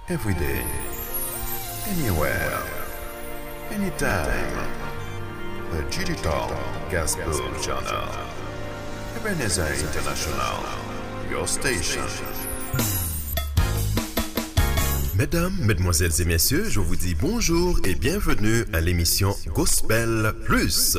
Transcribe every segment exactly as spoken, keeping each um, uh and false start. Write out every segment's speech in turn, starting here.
every day, anywhere, anytime. The Digital Gospel Channel. Ebenezer International, your station. Mesdames, Mesdemoiselles et Messieurs, je vous dis bonjour et bienvenue à l'émission Gospel Plus.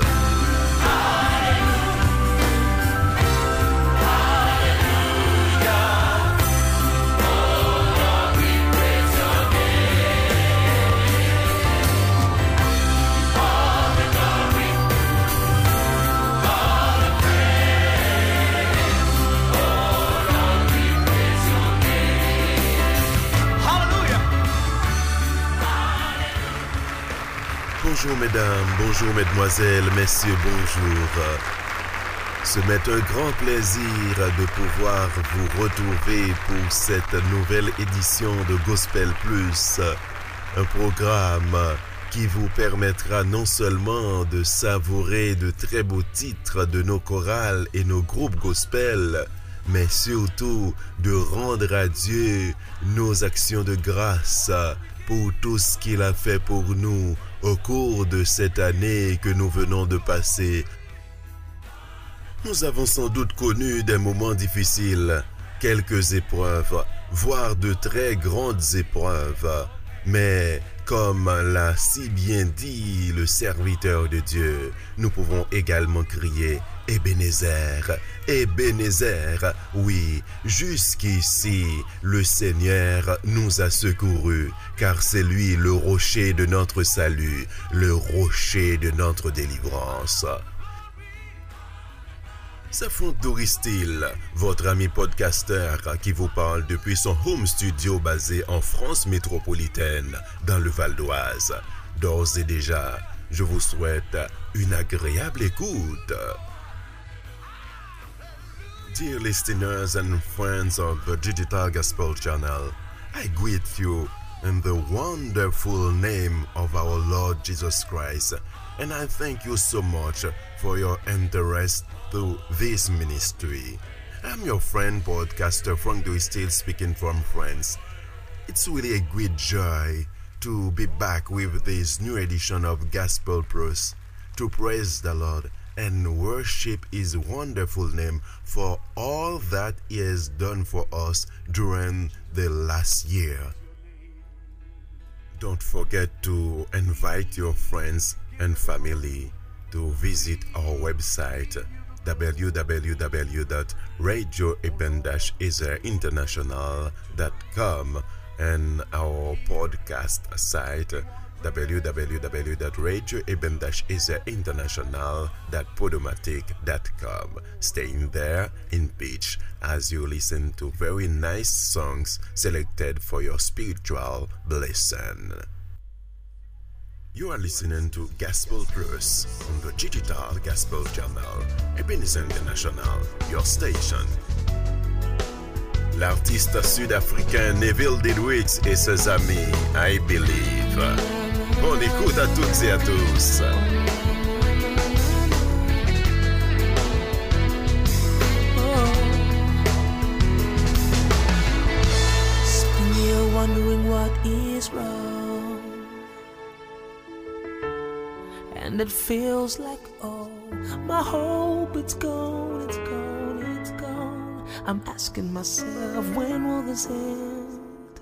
Bonjour mesdames, bonjour mesdemoiselles, messieurs, bonjour. Ce m'est un grand plaisir de pouvoir vous retrouver pour cette nouvelle édition de Gospel Plus, un programme qui vous permettra non seulement de savourer de très beaux titres de nos chorales et nos groupes gospel, mais surtout de rendre à Dieu nos actions de grâce pour tout ce qu'il a fait pour nous au cours de cette année que nous venons de passer. Nous avons sans doute connu des moments difficiles, quelques épreuves, voire de très grandes épreuves. Mais comme l'a si bien dit le serviteur de Dieu, nous pouvons également crier « Ebenezer, Ebenezer ». Oui, jusqu'ici, le Seigneur nous a secourus, car c'est lui le rocher de notre salut, le rocher de notre délivrance. C'est Franck Doristil, votre ami podcasteur qui vous parle depuis son home studio basé en France métropolitaine, dans le Val d'Oise. D'ores et déjà, je vous souhaite une agréable écoute. Dear listeners and friends of the Digital Gospel Channel, I greet you in the wonderful name of our Lord Jesus Christ, and I thank you so much for your interest to this ministry. I'm your friend podcaster Franck Doristil speaking from France. It's really a great joy to be back with this new edition of Gospel Plus, to praise the Lord and worship His wonderful name for all that He has done for us during the last year. Don't forget to invite your friends and family to visit our website w w w dot radio eben dash ezer international dot com and our podcast site w w w dot radio eben dash ezer international dot podomatic dot com. Staying there in pitch as you listen to very nice songs selected for your spiritual blessing. You are listening to Gospel Plus on the Digital Gospel Channel, Ebenezer International, your station. L'artiste sud-africain Neville Didwix et ses amis, I Believe. Bonne écoute à toutes et à tous. Spend here wondering what is wrong. And it feels like, oh, my hope, it's gone, it's gone, it's gone. I'm asking myself, when will this end?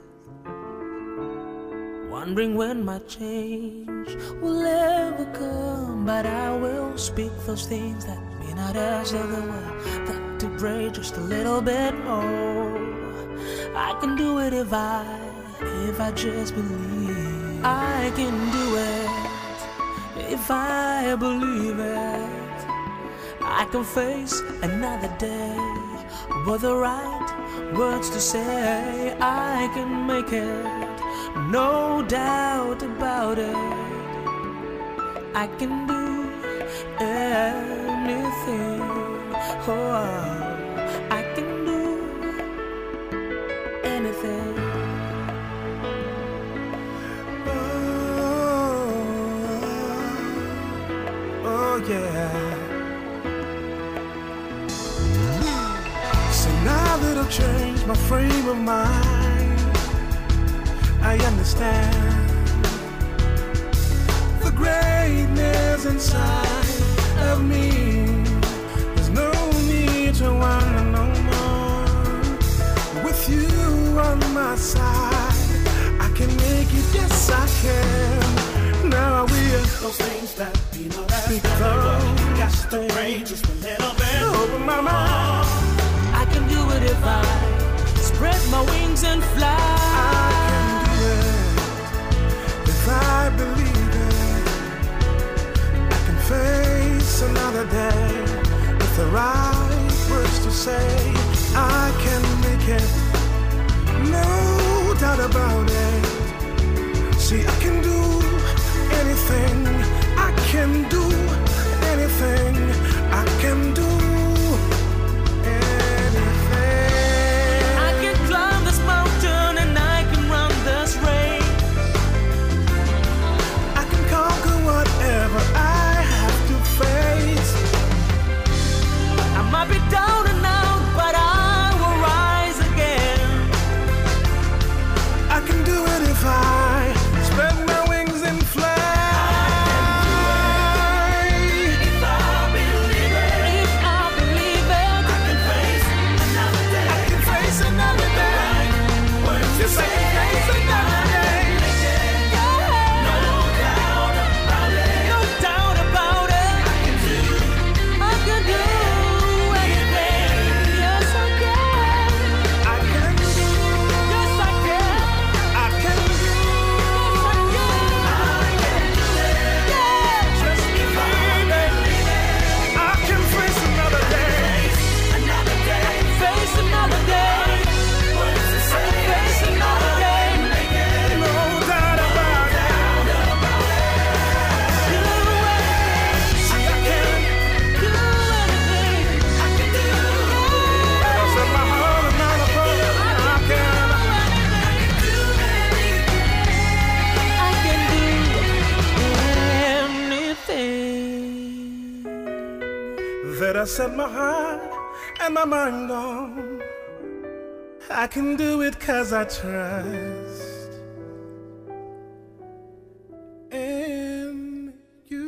Wondering when my change will ever come. But I will speak those things that may not as though they were. Got to pray just a little bit more. I can do it if I, if I just believe. I can do it if I believe it. I can face another day with the right words to say. I can make it, no doubt about it. I can do anything. Oh, I can do anything. Yeah. So now that I've changed my frame of mind, understand the greatness inside of me. There's no need to wonder no more. With you on my side, I can make it, yes I can. Now we are those things that we know that we got to pray just a little bit. Open my mind. I can do it if I spread my wings and fly. I can do it if I believe it. I can face another day with the right words to say. I can make it, no doubt about it. See, I can do anything. I can do anything. I can do anything. I can climb this mountain and I can run this race. I can conquer whatever I have to face. I might be down and out, but I will rise again. I can do it if I spread my wings and fly. If I believe it, if I believe it, I can face another day. I can face another day. Yes, I can face another day. No doubt about it. no doubt about it. I can do I can do anything. Yes, I can. I can do Yes, I can. I can do I can do it. Yeah. just believe it. I can face another day. Another day. Face another day. Face another day. No doubt about it. Do anything. See, I can. Do anything. I can do. I set my heart and mind upon it. I can. do anything. I can do anything. That I set my heart and my mind on. I can do it 'cause I trust in you.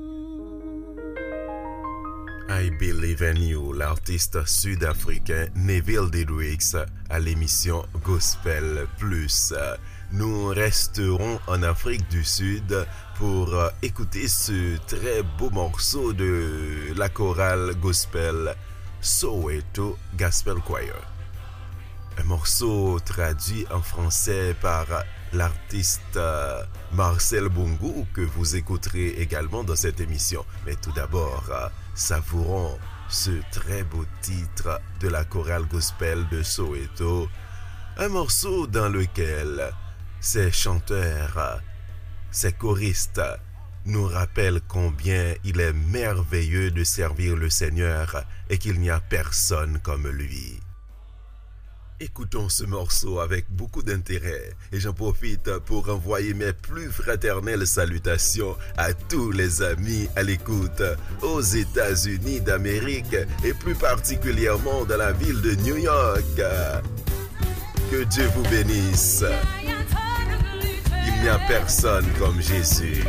I Believe in You, l'artiste sud-africain Neville Dedrix à l'émission Gospel Plus. Nous resterons en Afrique du Sud pour écouter ce très beau morceau de la chorale gospel Soweto Gospel Choir. Un morceau traduit en français par l'artiste Marcel Bungu que vous écouterez également dans cette émission. Mais tout d'abord, savourons ce très beau titre de la chorale gospel de Soweto, un morceau dans lequel ces chanteurs, ces choristes nous rappellent combien il est merveilleux de servir le Seigneur et qu'il n'y a personne comme lui. Écoutons ce morceau avec beaucoup d'intérêt et j'en profite pour envoyer mes plus fraternelles salutations à tous les amis à l'écoute aux États-Unis d'Amérique et plus particulièrement dans la ville de New York. Que Dieu vous bénisse. Il n'y a personne comme Jésus.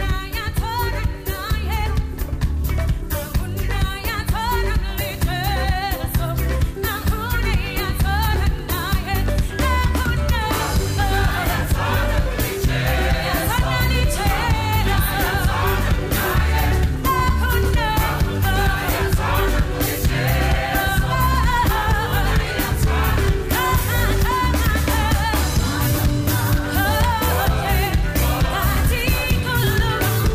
Thank you.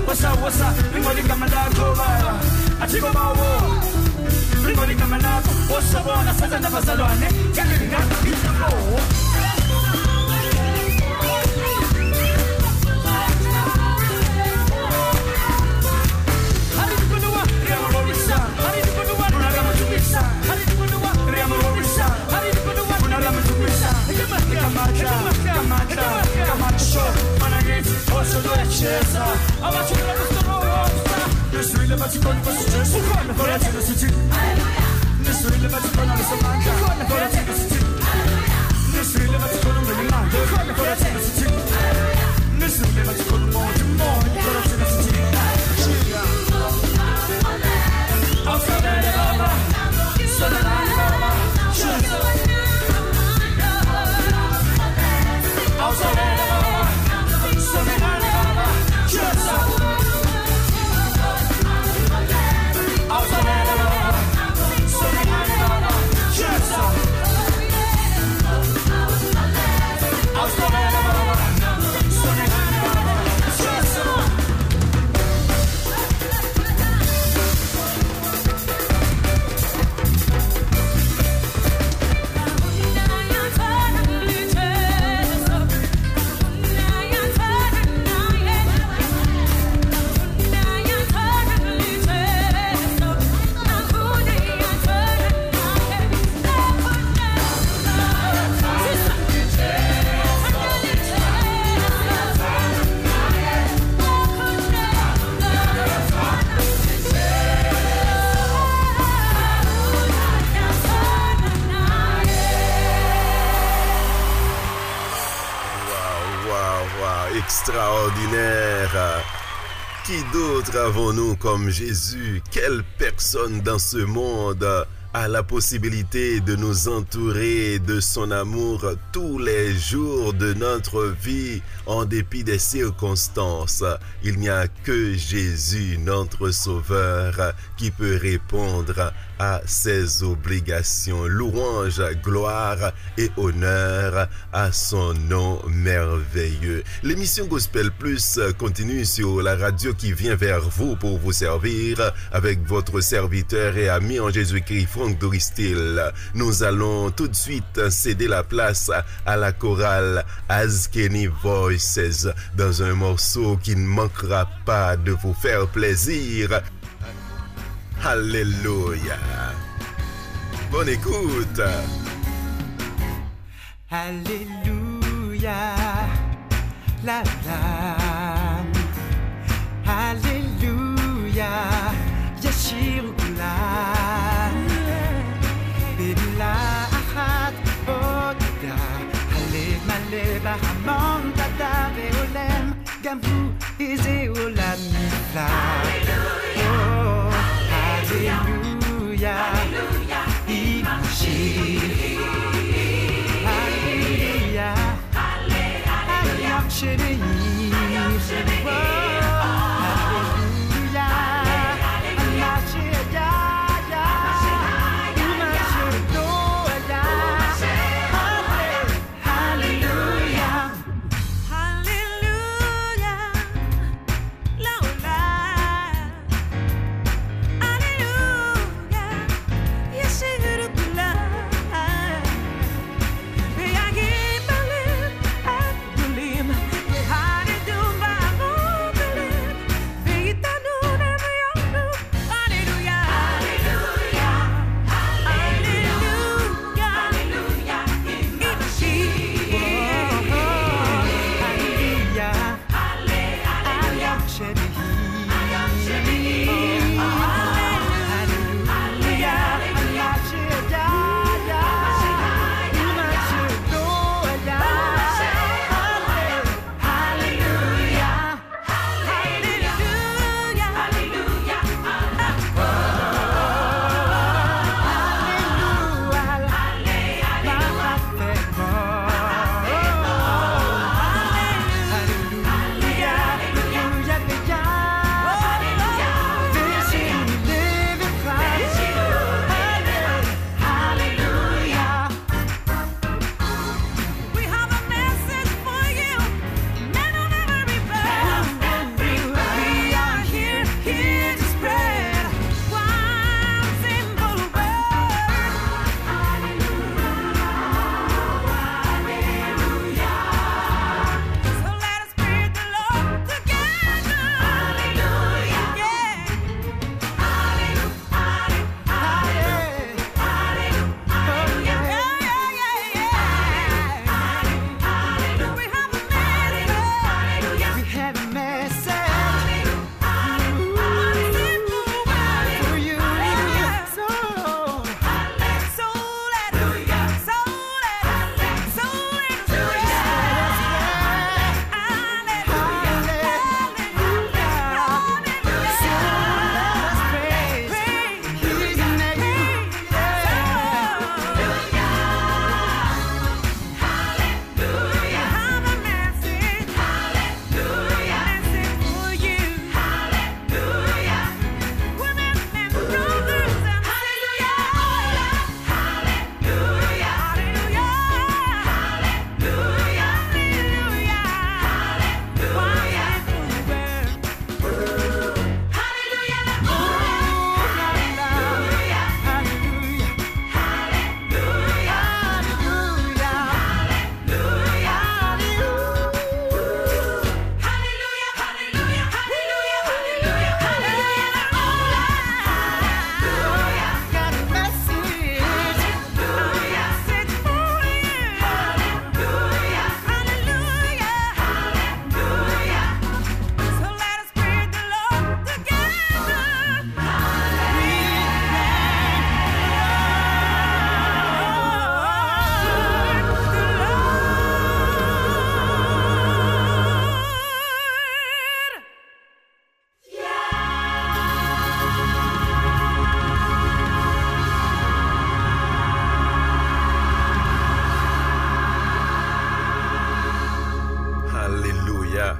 wasa wasa lingoli kama lako baya atiba bawo lingoli kama lako wasa bona sasa na bazalwane kali ngaka kitako Extraordinaire. Qui d'autre avons-nous comme Jésus? Quelle personne dans ce monde a la possibilité de nous entourer de son amour tous les jours de notre vie en dépit des circonstances? Il n'y a que Jésus, notre Sauveur, qui peut répondre à ses obligations. Louange, gloire et honneur à son nom merveilleux. L'émission Gospel Plus continue sur la radio qui vient vers vous pour vous servir avec votre serviteur et ami en Jésus-Christ, Franck Doristil. Nous allons tout de suite céder la place à la chorale Azkeni Voices dans un morceau qui ne manquera pas de vous faire plaisir. Alléluia. Bonne écoute. Alléluia. La la. Alléluia. Yeshua. Bila ahad oda. Haled maled bahamon tada veolem. Gambu ize olam nifla. Oh. Alléluia, Alléluia, Alléluia, Alléluia,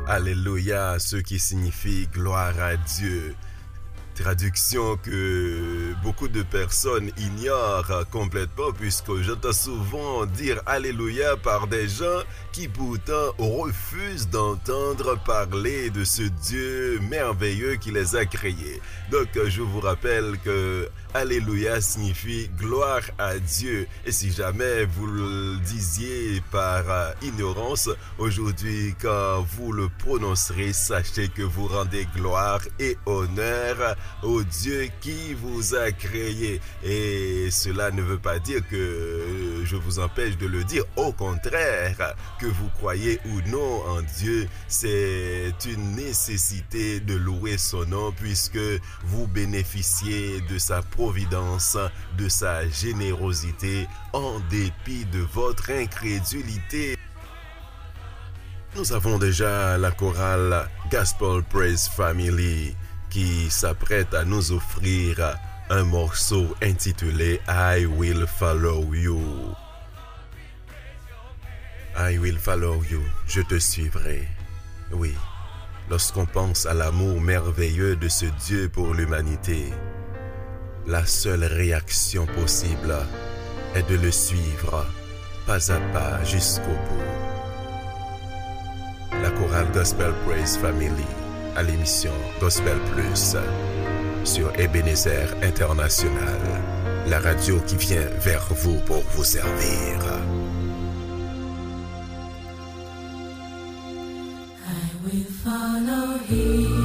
Alléluia, ce qui signifie gloire à Dieu. Traduction que beaucoup de personnes ignorent complètement puisque j'entends souvent dire Alléluia par des gens qui pourtant refusent d'entendre parler de ce Dieu merveilleux qui les a créés. Donc je vous rappelle que Alléluia signifie gloire à Dieu. Et si jamais vous le disiez par ignorance, aujourd'hui quand vous le prononcerez, sachez que vous rendez gloire et honneur au Dieu qui vous a créé. Et cela ne veut pas dire que je vous empêche de le dire. Au contraire, que vous croyez ou non en Dieu, c'est une nécessité de louer son nom puisque vous bénéficiez de sa providence, de sa générosité en dépit de votre incrédulité. Nous avons déjà la chorale Gospel Praise Family qui s'apprête à nous offrir un morceau intitulé I Will Follow You. I will follow you, je te suivrai. Oui, lorsqu'on pense à l'amour merveilleux de ce Dieu pour l'humanité, la seule réaction possible est de le suivre pas à pas jusqu'au bout. La chorale Gospel Praise Family à l'émission Gospel Plus sur Ebenezer International, la radio qui vient vers vous pour vous servir. I will follow him.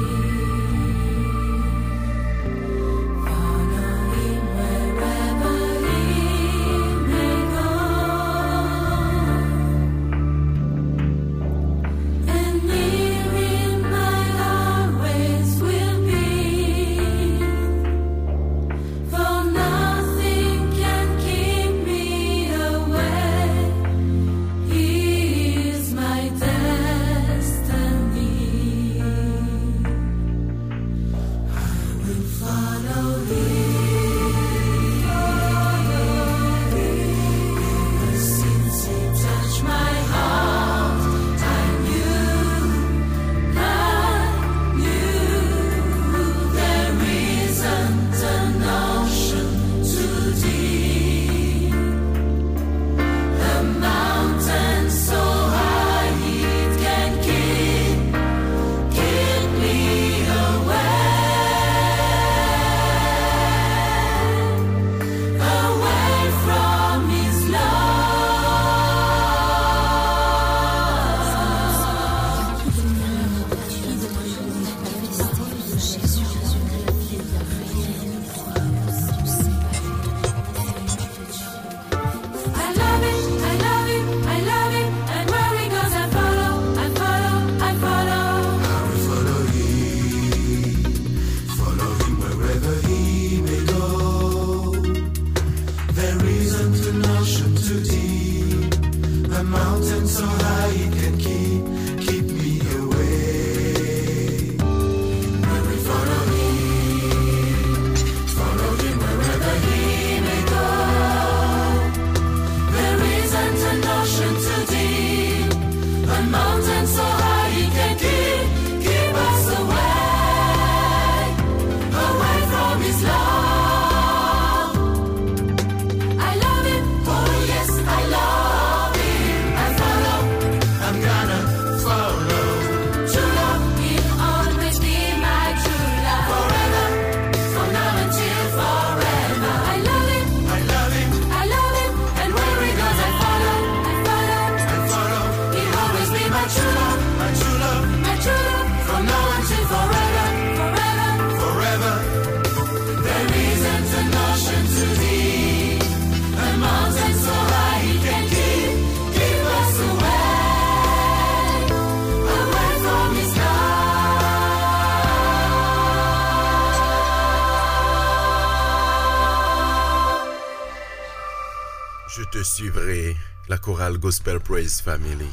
Je te suivrai, la chorale Gospel Praise Family.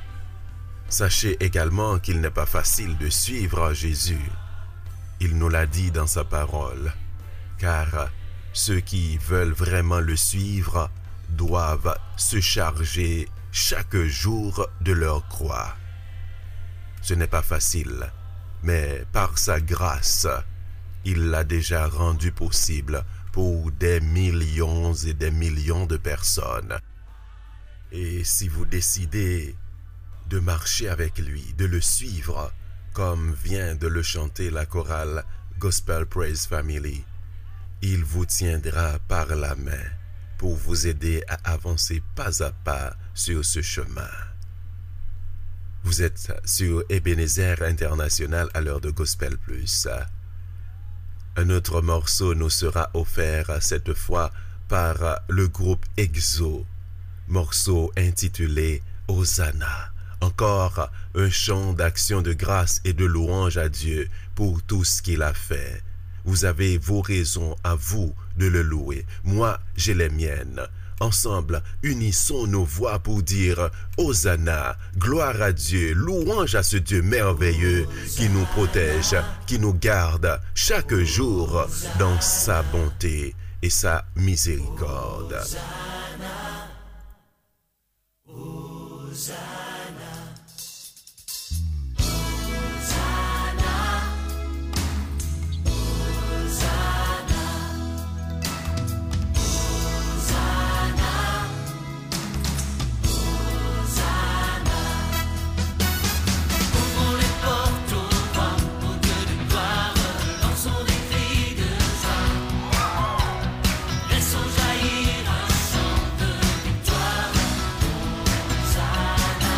Sachez également qu'il n'est pas facile de suivre Jésus. Il nous l'a dit dans sa parole, car ceux qui veulent vraiment le suivre doivent se charger chaque jour de leur croix. Ce n'est pas facile, mais par sa grâce, il l'a déjà rendu possible pour des millions et des millions de personnes. Et si vous décidez de marcher avec lui, de le suivre, comme vient de le chanter la chorale Gospel Praise Family, il vous tiendra par la main pour vous aider à avancer pas à pas sur ce chemin. Vous êtes sur Ebenezer International à l'heure de Gospel Plus. Un autre morceau nous sera offert cette fois par le groupe Exo, morceau intitulé Hosanna. Encore un chant d'action de grâce et de louange à Dieu pour tout ce qu'il a fait. Vous avez vos raisons à vous de le louer. Moi, j'ai les miennes. Ensemble, unissons nos voix pour dire Hosanna, gloire à Dieu, louange à ce Dieu merveilleux qui nous protège, qui nous garde chaque jour dans sa bonté et sa miséricorde. Hosanna, Hosanna. Jaillir un chant de victoire, Hosanna.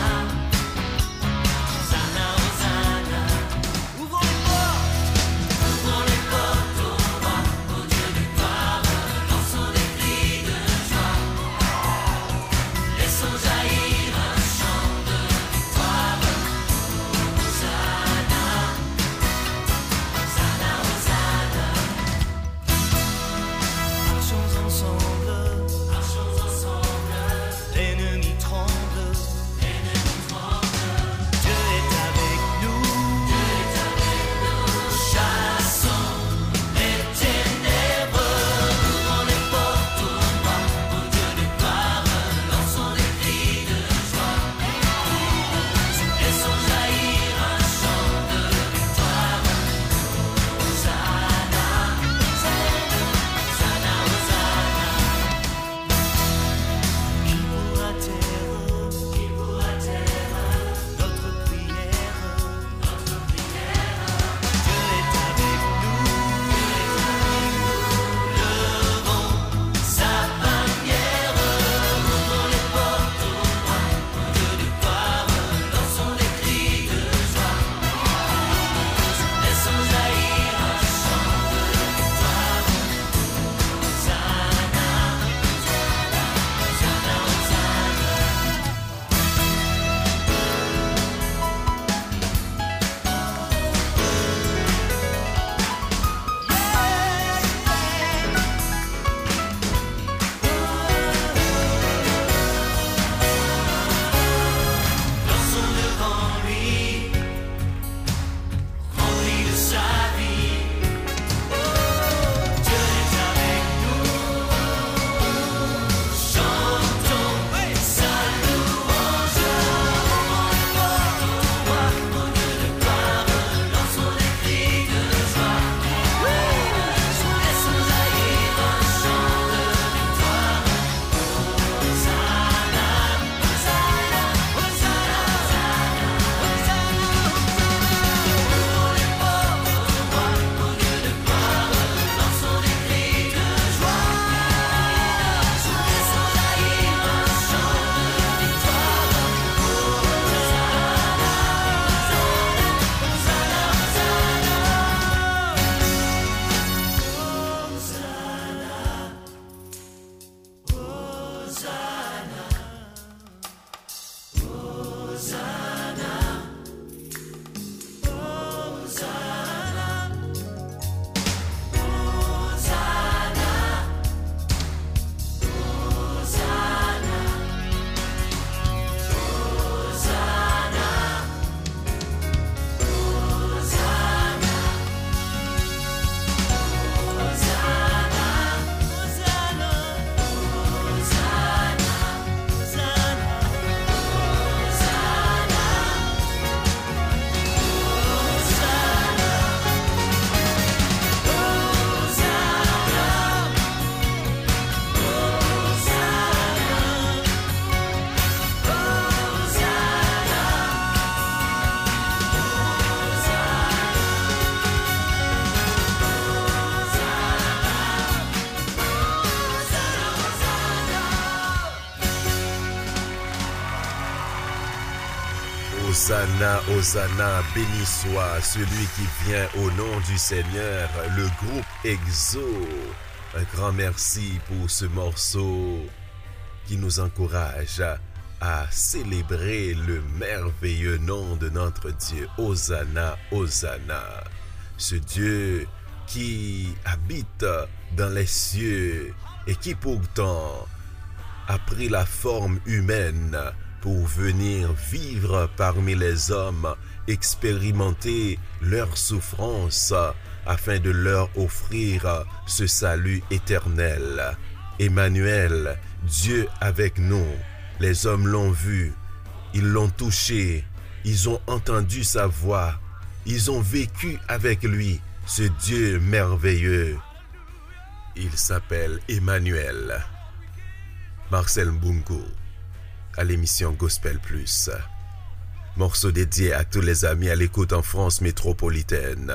Hosanna, Hosanna, béni soit celui qui vient au nom du Seigneur, le groupe Exo. Un grand merci pour ce morceau qui nous encourage à, à célébrer le merveilleux nom de notre Dieu. Hosanna, Hosanna. Ce Dieu qui habite dans les cieux et qui pourtant a pris la forme humaine pour venir vivre parmi les hommes, expérimenter leur souffrance afin de leur offrir ce salut éternel. Emmanuel, Dieu avec nous, les hommes l'ont vu, ils l'ont touché, ils ont entendu sa voix, ils ont vécu avec lui, ce Dieu merveilleux. Il s'appelle Emmanuel. Marcel Mbungo à l'émission Gospel Plus. Morceau dédié à tous les amis à l'écoute en France métropolitaine.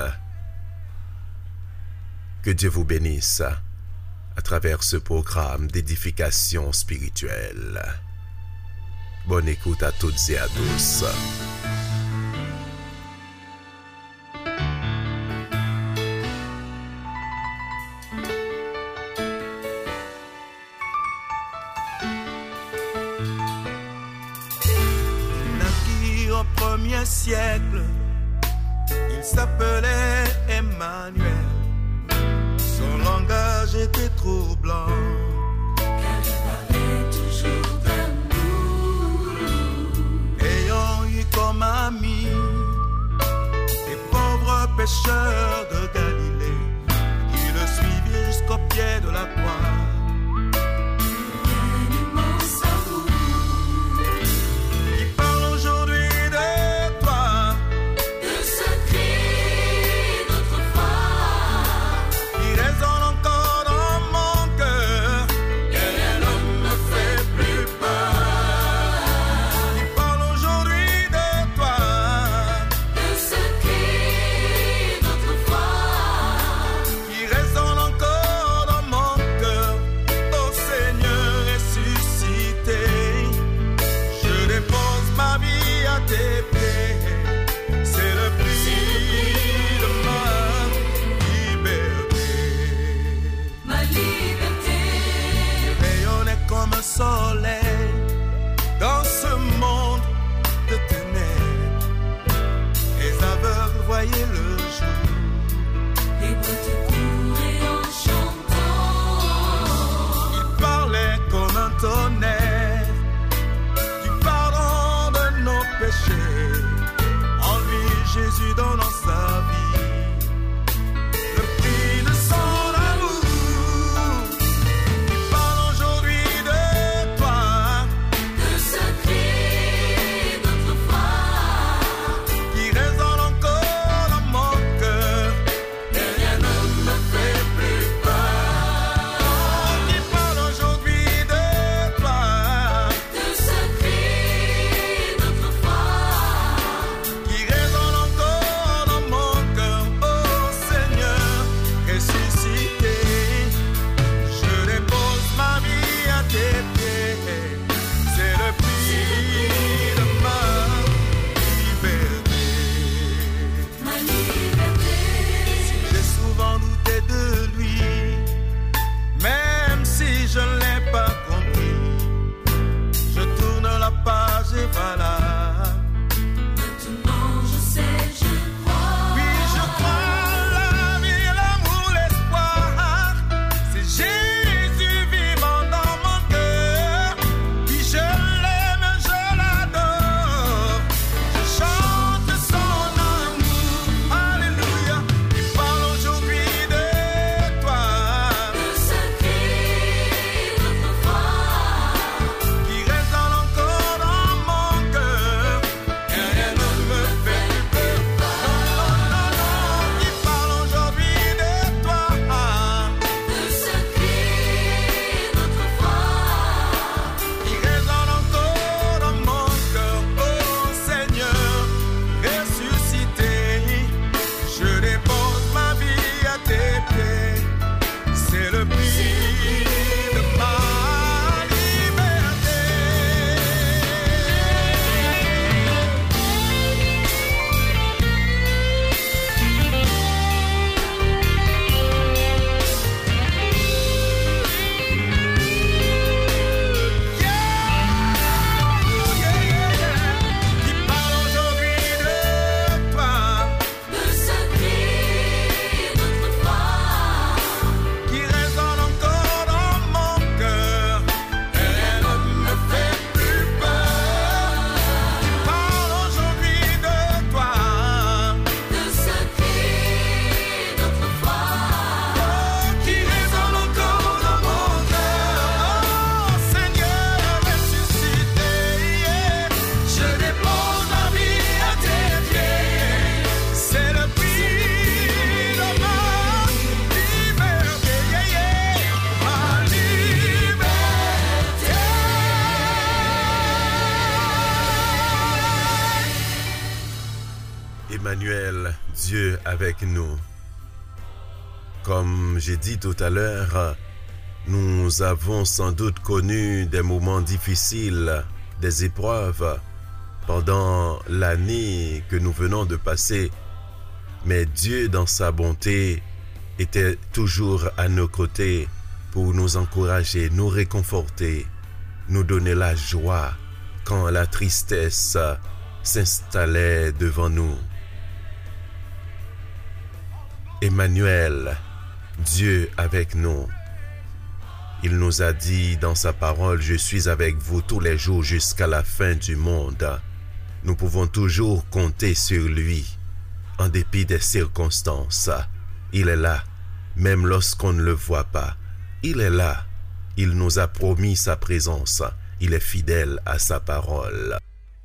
Que Dieu vous bénisse à travers ce programme d'édification spirituelle. Bonne écoute à toutes et à tous. Premier siècle, il s'appelait Emmanuel. Son langage était troublant, car il parlait toujours d'amour. Ayant eu comme amis des pauvres pécheurs de Galilée, qui le suivirent jusqu'au pied de la croix. Résonne encore dans mon cœur. Emmanuel, Dieu avec nous. Comme j'ai dit tout à l'heure, nous avons sans doute connu des moments difficiles, des épreuves pendant l'année que nous venons de passer. Mais Dieu, dans sa bonté, était toujours à nos côtés pour nous encourager, nous réconforter, nous donner la joie quand la tristesse s'installait devant nous. Emmanuel, Dieu avec nous. Il nous a dit dans sa parole, « Je suis avec vous tous les jours jusqu'à la fin du monde. » Nous pouvons toujours compter sur lui, en dépit des circonstances. Il est là, même lorsqu'on ne le voit pas. Il est là. Il nous a promis sa présence. Il est fidèle à sa parole.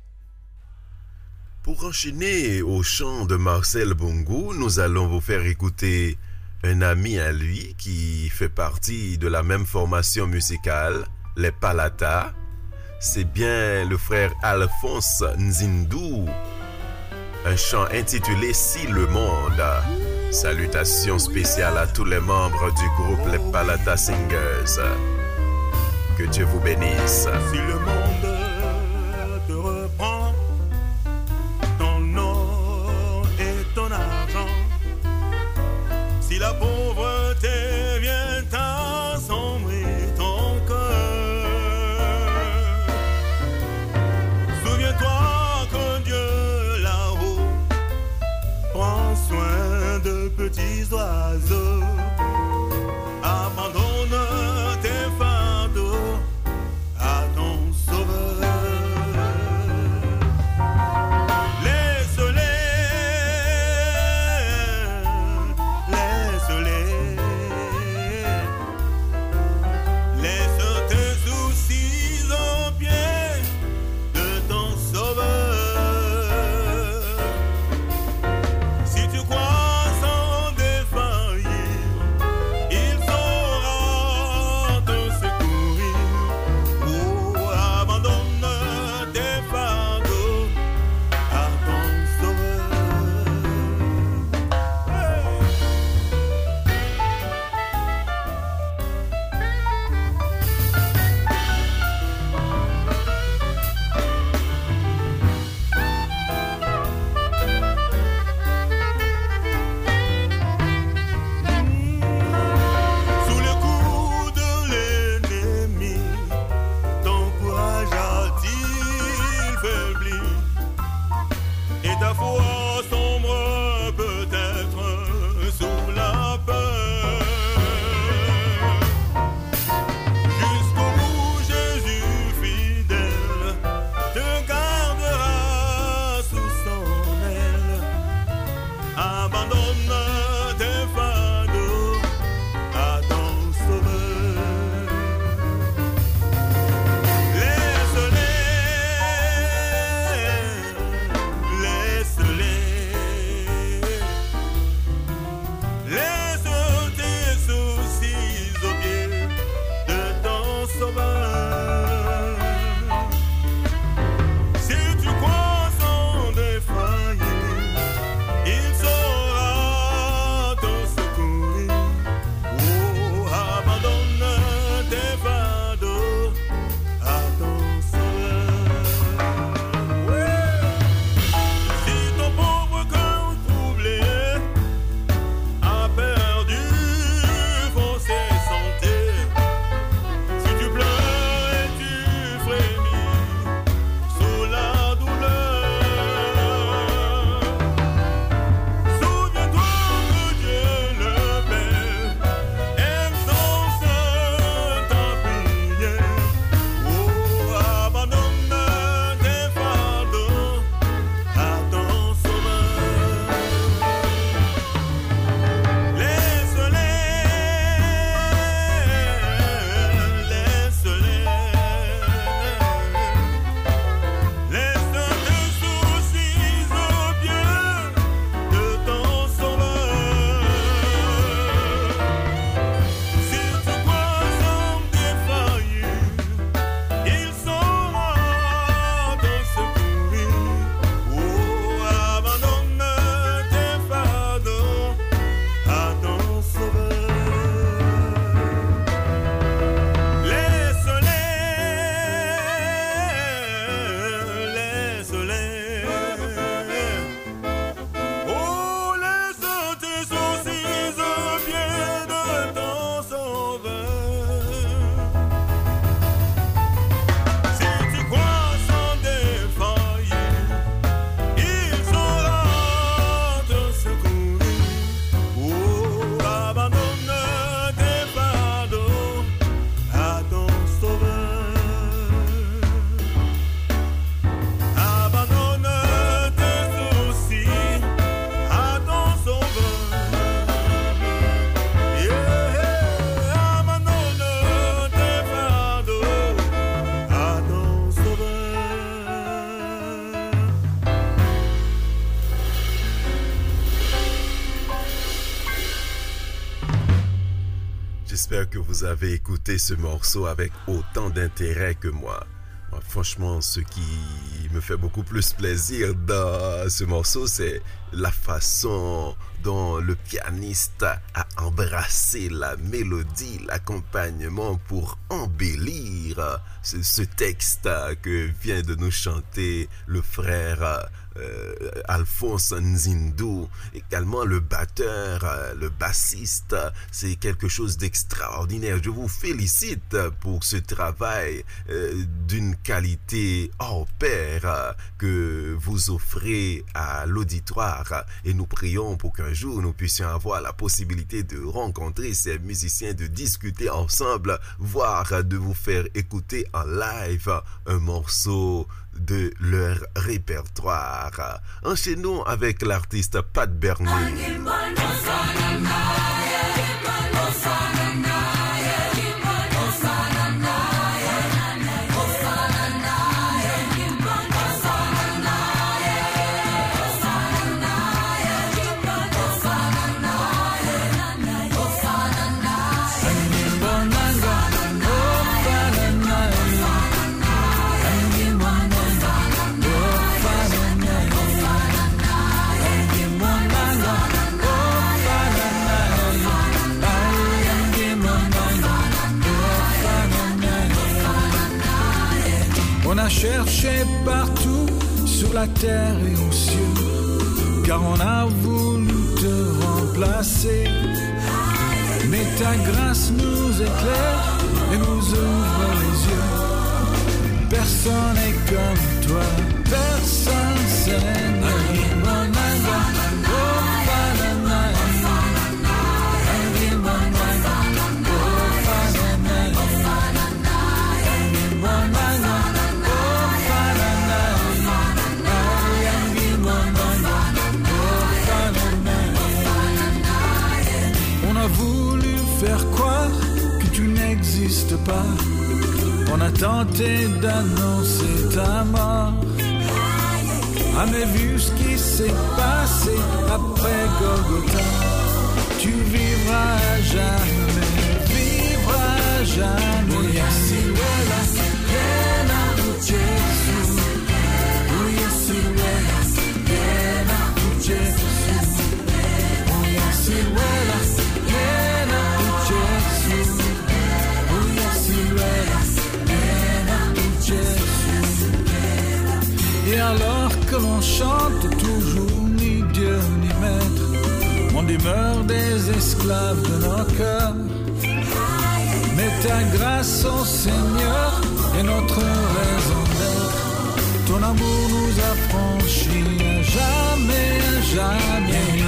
Pour enchaîner au chant de Marcel Bongo, nous allons vous faire écouter un ami à lui qui fait partie de la même formation musicale, les Palata. C'est bien le frère Alphonse Nzindou. Un chant intitulé « Si le monde ». Salutations spéciales à tous les membres du groupe Les Palata Singers. Que Dieu vous bénisse. Si le monde te reprend ton or et ton argent, si la pauvreté vient assombrir ton cœur, souviens-toi que Dieu là-haut prend soin de petits oiseaux. Abandonne tes fardeaux à ton vous avez écouté ce morceau avec autant d'intérêt que moi. Moi, franchement, ce qui me fait beaucoup plus plaisir dans ce morceau, c'est la façon dont le pianiste a embrassé la mélodie, l'accompagnement pour embellir ce, ce texte que vient de nous chanter le frère euh, Alphonse Nzindou. Également le batteur, euh, le bassiste, c'est quelque chose d'extraordinaire. Je vous félicite pour ce travail euh, d'une qualité hors pair euh, que vous offrez à l'auditoire, et nous prions pour qu'un jour nous puissions avoir la possibilité de rencontrer ces musiciens, de discuter ensemble, voire de vous faire écouter en live un morceau de leur répertoire. Enchaînons avec l'artiste Pat Bernie. Cherché partout sur la terre et aux cieux, car on a voulu te remplacer. Mais ta grâce nous éclaire et nous ouvre les yeux. Personne n'est comme toi, personne Seigneur. Faire croire que tu n'existes pas. On a tenté d'annoncer ta mort. Ah mais vu ce qui s'est passé après Golgotha, tu vivras jamais, vivras jamais. Oh yes, il est là, il est là pour Jésus. Oh yes, il est là, il est là pour Jésus. Oh yes, il est là. Et alors que l'on chante toujours ni Dieu ni maître, on demeure des esclaves de nos cœurs. Mais ta grâce, ô Seigneur, est notre raison d'être. Ton amour nous a franchis à jamais, à jamais.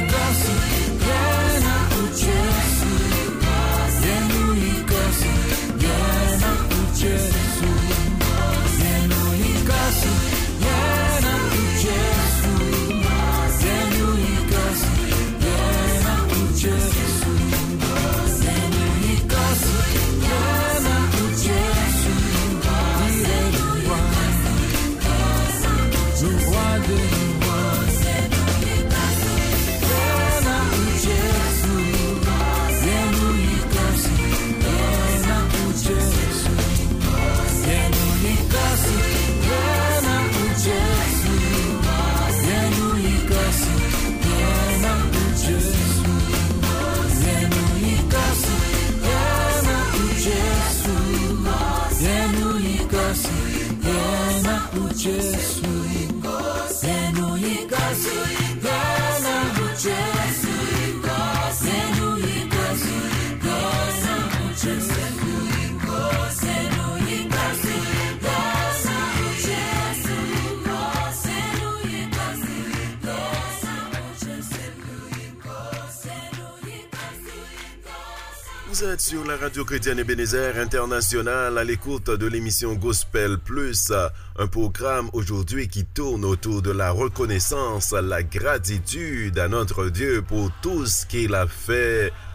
Vous êtes sur la radio chrétienne Ebenezer International à l'écoute de l'émission Gospel Plus, un programme aujourd'hui qui tourne autour de la reconnaissance, la gratitude à notre Dieu pour tout ce qu'il a fait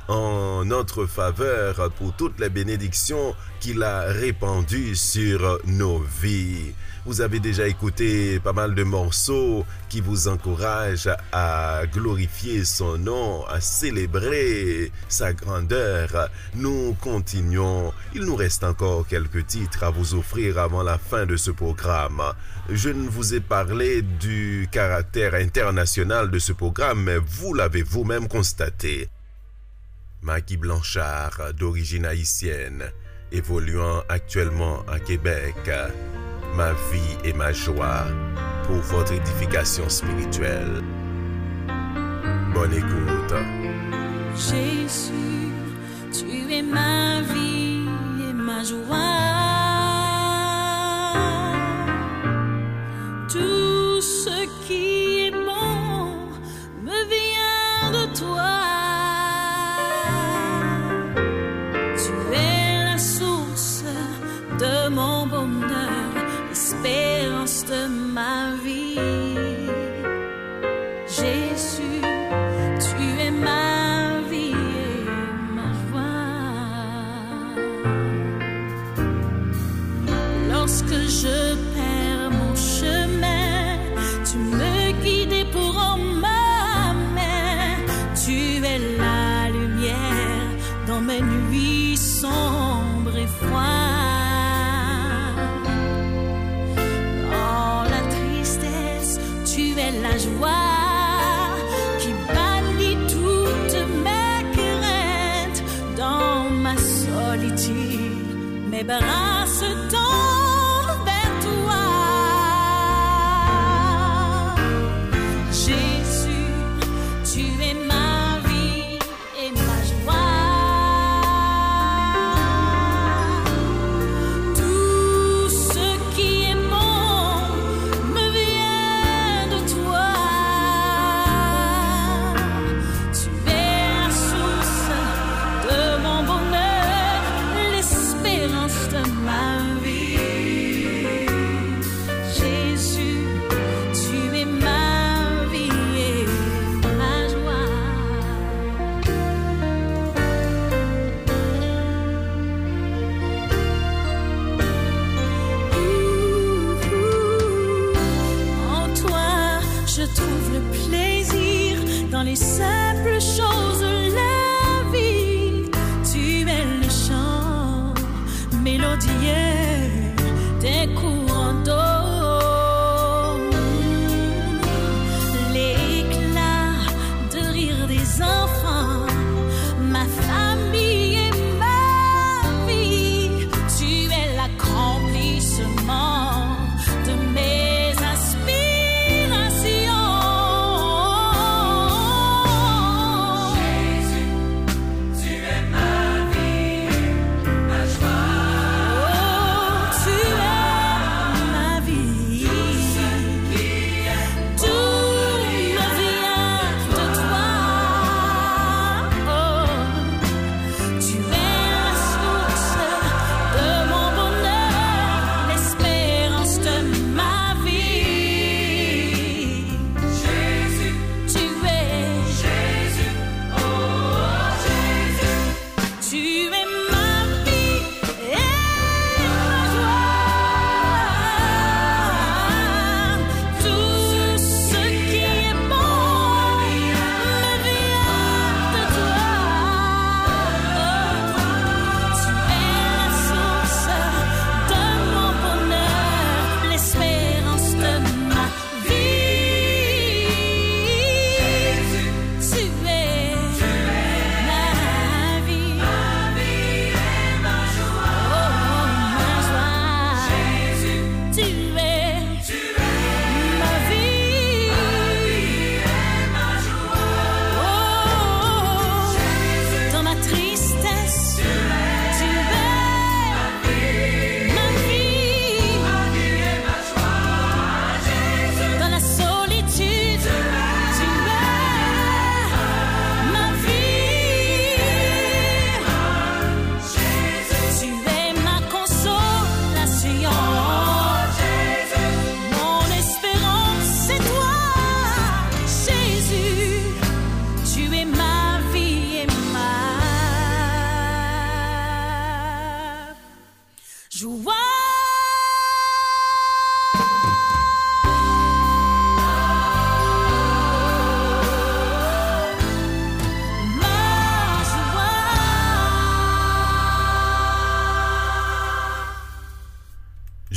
en notre faveur pour toutes les bénédictions qu'il a répandues sur nos vies. Vous avez déjà écouté pas mal de morceaux qui vous encouragent à glorifier son nom, à célébrer sa grandeur. Nous continuons. Il nous reste encore quelques titres à vous offrir avant la fin de ce programme. Je ne vous ai parlé du caractère international de ce programme, mais vous l'avez vous-même constaté. Maggie Blanchard, d'origine haïtienne, évoluant actuellement à Québec. Ma vie et ma joie pour votre édification spirituelle. Bonne écoute. Jésus, tu es ma vie et ma joie. Tout ce qui est bon me vient de toi. Tu es la source de mon bonheur, l'espérance de ma vie. Jésus, tu es ma vie et ma joie. Lorsque je perds mon chemin, tu me guides pour en ma main. Tu es la lumière dans mes nuits sombres et froides. La joie qui bannit toutes mes craintes. Dans ma solitude, mes bras se tendent vers toi. Jésus, tu es ma vie et ma joie. Tout ce qui est bon me vient de toi. Tu es la source de mon bonheur, l'espérance de ma vie.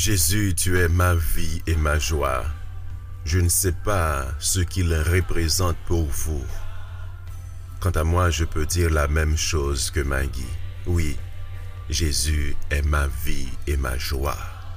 Jésus, tu es ma vie et ma joie. Je ne sais pas ce qu'il représente pour vous. Quant à moi, je peux dire la même chose que Maggie. Oui, Jésus est ma vie et ma joie.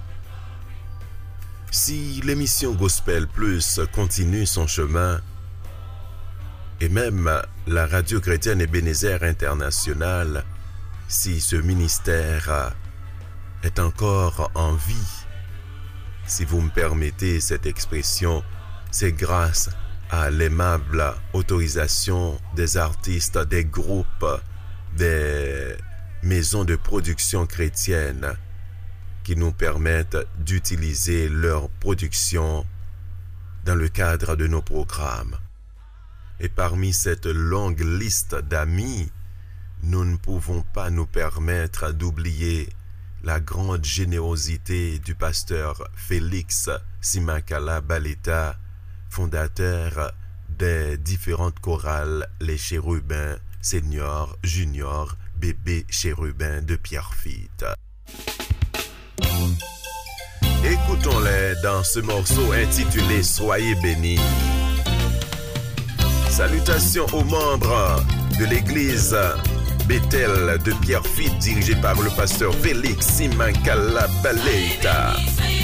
Si l'émission Gospel Plus continue son chemin, et même la radio chrétienne Ebenezer International, si ce ministère est encore en vie, si vous me permettez cette expression, c'est grâce à l'aimable autorisation des artistes, des groupes, des maisons de production chrétiennes qui nous permettent d'utiliser leur production dans le cadre de nos programmes. Et parmi cette longue liste d'amis, nous ne pouvons pas nous permettre d'oublier la grande générosité du pasteur Félix Simakala Baleta, fondateur des différentes chorales Les Chérubins, Senior, Junior, Bébé Chérubin de Pierrefitte. Écoutons-les dans ce morceau intitulé Soyez bénis. Salutations aux membres de l'église Bethel de Pierrefitte, dirigée par le pasteur Félix Simakala Baleta.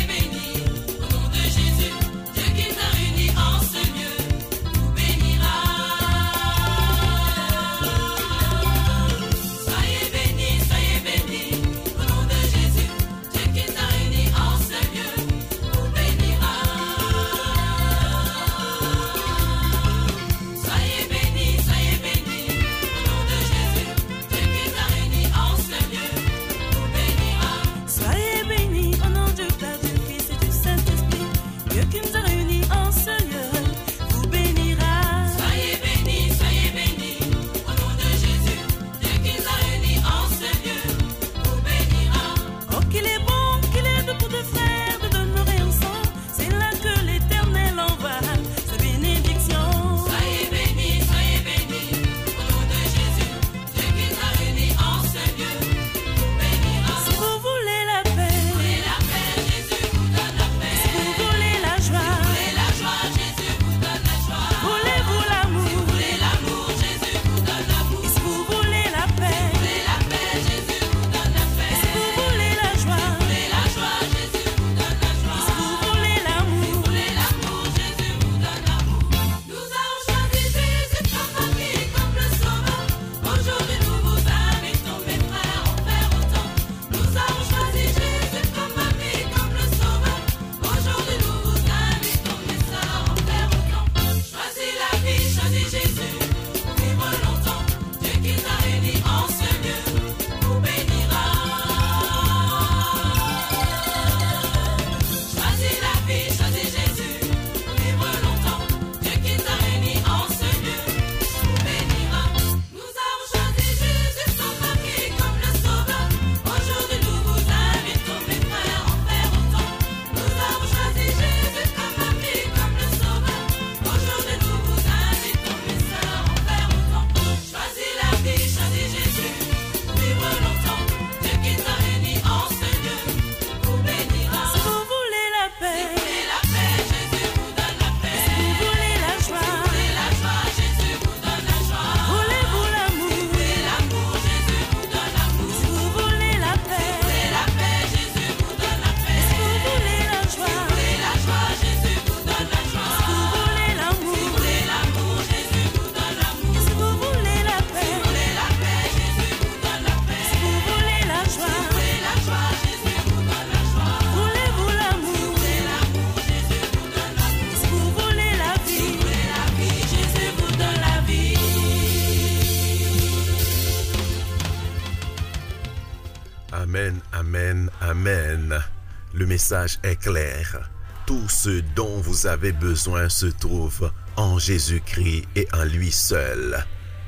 Amen, amen, amen. Le message est clair. Tout ce dont vous avez besoin se trouve en Jésus-Christ et en lui seul.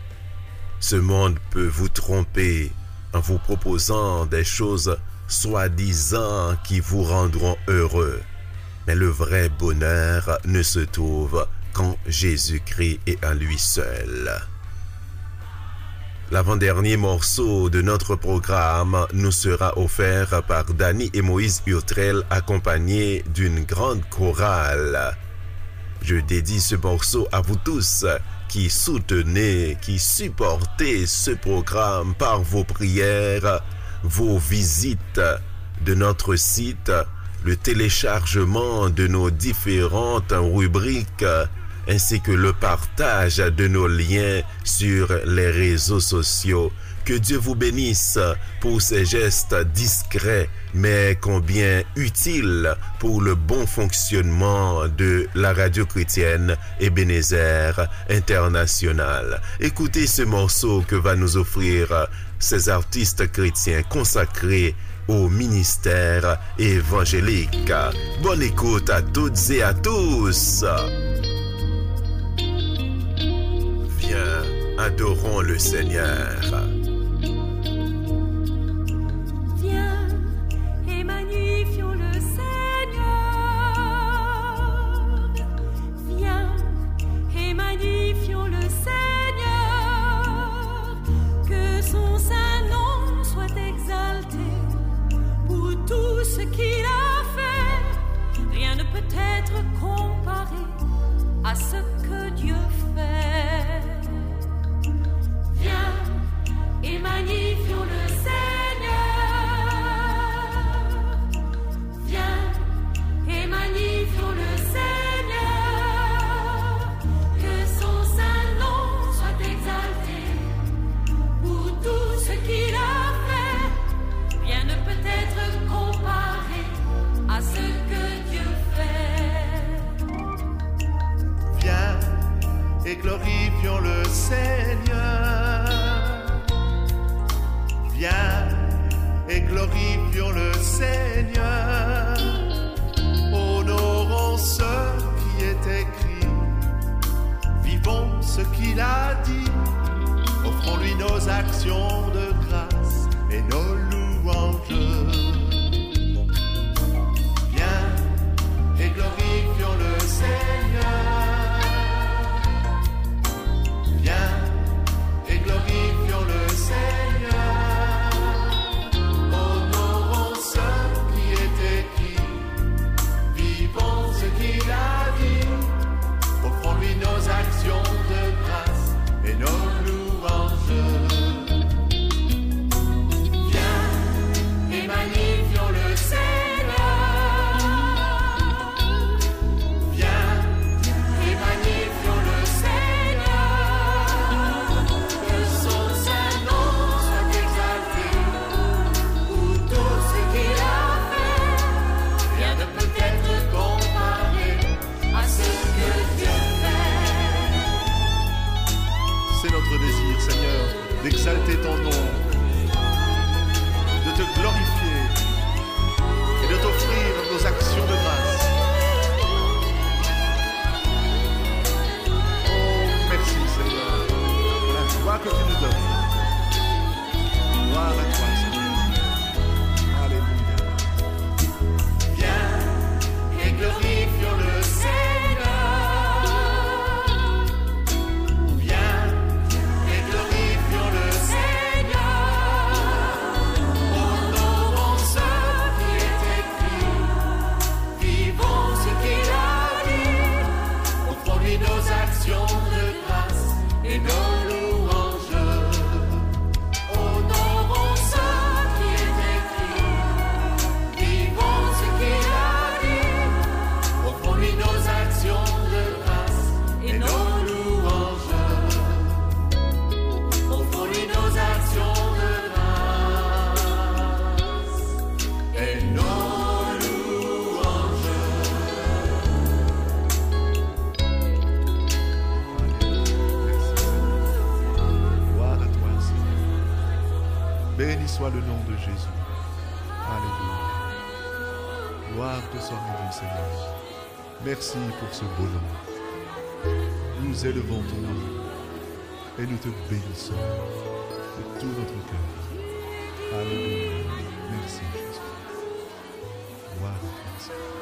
Ce monde peut vous tromper en vous proposant des choses soi-disant qui vous rendront heureux. Mais le vrai bonheur ne se trouve qu'en Jésus-Christ et en lui seul. L'avant-dernier morceau de notre programme nous sera offert par Danny et Moïse Urtrel, accompagnés d'une grande chorale. Je dédie ce morceau à vous tous qui soutenez, qui supportez ce programme par vos prières, vos visites de notre site, le téléchargement de nos différentes rubriques, ainsi que le partage de nos liens sur les réseaux sociaux. Que Dieu vous bénisse pour ces gestes discrets, mais combien utiles pour le bon fonctionnement de la radio chrétienne Ebenezer International. Écoutez ce morceau que va nous offrir ces artistes chrétiens consacrés au ministère évangélique. Bonne écoute à toutes et à tous. Viens, adorons le Seigneur. Viens et magnifions le Seigneur. Viens et magnifions le Seigneur. Que son saint nom soit exalté pour tout ce qu'il a fait. Rien ne peut être comparé à ce que Dieu fait. Viens et magnifions le Seigneur. Viens et magnifions le Seigneur. Que son saint nom soit exalté pour tout ce qu'il a fait. Rien ne peut être comparé à ce que Dieu fait. Viens et glorifions le Seigneur. Viens et glorifions le Seigneur. Honorons ce qui est écrit. Vivons ce qu'il a dit. Offrons-lui nos actions de grâce et nos louanges. Viens et glorifions le Seigneur. Viens et glorifions le Seigneur. Honorons ce qui est écrit. Vivons ce qu'il a dit. Offrons-lui nos actions de grâce et nos louanges. Viens et magnifions le Seigneur. Viens et magnifions le Seigneur. Que son saint nom soit exalté pour tout ce qu'il a fait. Rien ne peut être comparé à ce que Dieu fait. C'est notre désir, Seigneur, d'exalter ton nom, de te glorifier et de t'offrir nos actions de grâce. Oh, merci Seigneur pour la joie que tu nous donnes. Gloire à toi Seigneur. Alléluia. Viens et glorifions le Seigneur. Viens et glorifions le Seigneur. Honorons ce qui est écrit. Vivons ce qu'il a dit. Offrons-lui nos actions de grâce et nos louanges. Honorons ce qui est écrit. Vivons ce qu'il a dit. Offrons-lui nos actions de grâce et nos louanges. Offrons-lui nos actions de grâce et nos louanges. Gloire à toi, Seigneur. Béni soit le nom de Jésus. Alléluia. Gloire te soit rendue, Seigneur. Merci pour ce beau nom. Nous élevons ton nom et nous te bénissons de tout notre cœur. Alléluia. Merci, Jésus. Gloire à toi, Seigneur.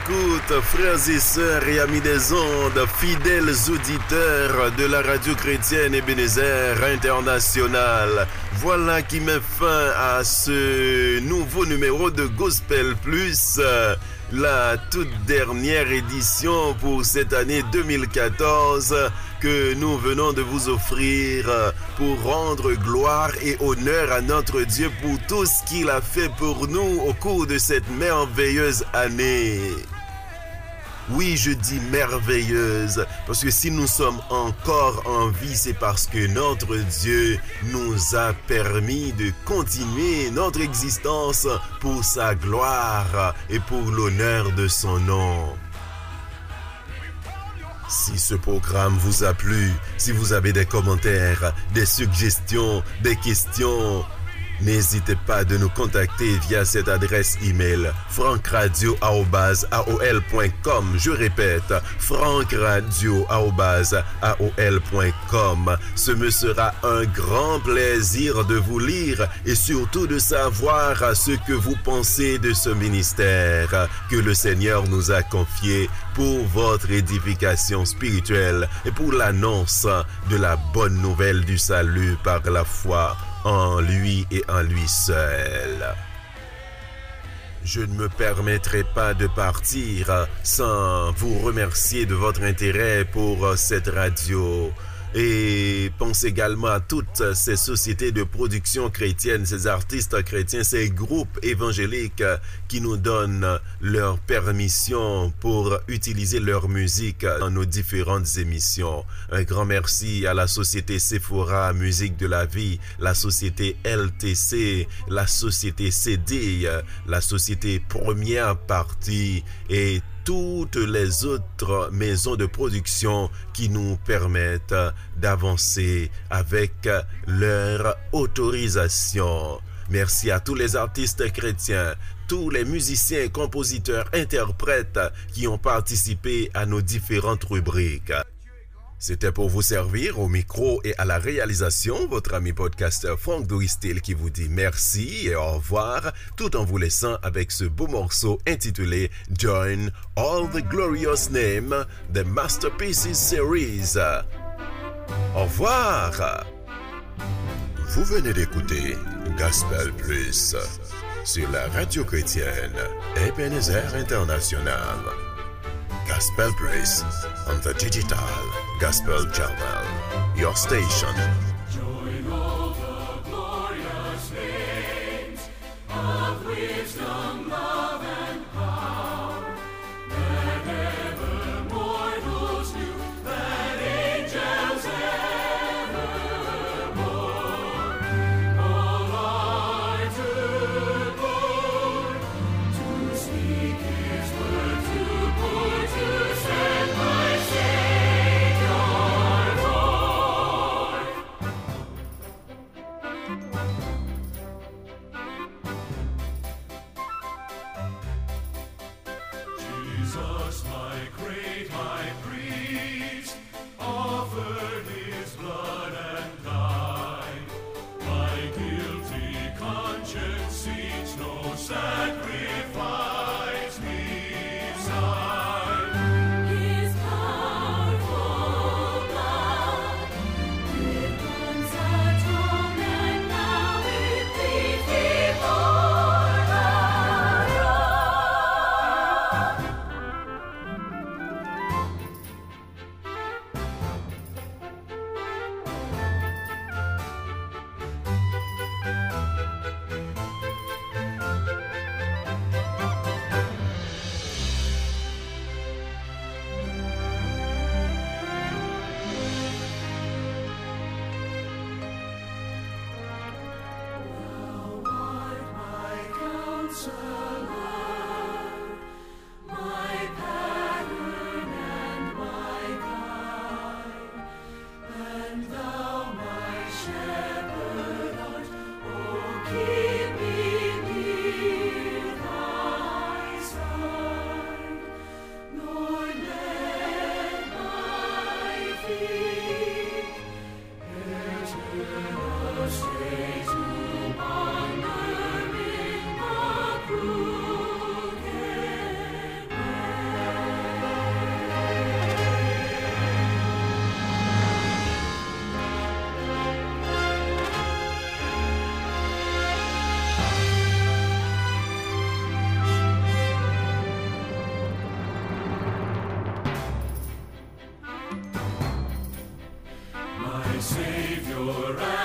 l'écoute, frères et sœurs et amis des ondes, fidèles auditeurs de la radio chrétienne Ebenezer International. Voilà qui met fin à ce nouveau numéro de Gospel Plus, la toute dernière édition pour cette année deux mille quatorze que nous venons de vous offrir pour rendre gloire et honneur à notre Dieu pour tout ce qu'il a fait pour nous au cours de cette merveilleuse année. Oui, je dis merveilleuse, parce que si nous sommes encore en vie, c'est parce que notre Dieu nous a permis de continuer notre existence pour sa gloire et pour l'honneur de son nom. Si ce programme vous a plu, si vous avez des commentaires, des suggestions, des questions, n'hésitez pas de nous contacter via cette adresse email frankradio arobase a o l point com. Je répète, frankradio arobase a o l point com. Ce me sera un grand plaisir de vous lire et surtout de savoir ce que vous pensez de ce ministère que le Seigneur nous a confié pour votre édification spirituelle et pour l'annonce de la bonne nouvelle du salut par la foi en lui et en lui seul. Je ne me permettrai pas de partir sans vous remercier de votre intérêt pour cette radio. Et pense également à toutes ces sociétés de production chrétienne, ces artistes chrétiens, ces groupes évangéliques qui nous donnent leur permission pour utiliser leur musique dans nos différentes émissions. Un grand merci à la société Sephora, Musique de la Vie, la société L T C, la société C D, la société Première Partie et toutes les autres maisons de production qui nous permettent d'avancer avec leur autorisation. Merci à tous les artistes chrétiens, tous les musiciens, compositeurs, interprètes qui ont participé à nos différentes rubriques. C'était pour vous servir au micro et à la réalisation, votre ami podcasteur Frank Doristil qui vous dit merci et au revoir, tout en vous laissant avec ce beau morceau intitulé Join All the Glorious Name, The Masterpieces Series. Au revoir. Vous venez d'écouter Gospel Plus sur la radio chrétienne Ebenezer International. Gospel Praise on the Digital Gospel Channel, your station. Join all the glorious names of wisdom, love, and power, that ever mortals knew, that angels evermore. All hearts adore, to speak His word, to put to set my Savior forth. Savior.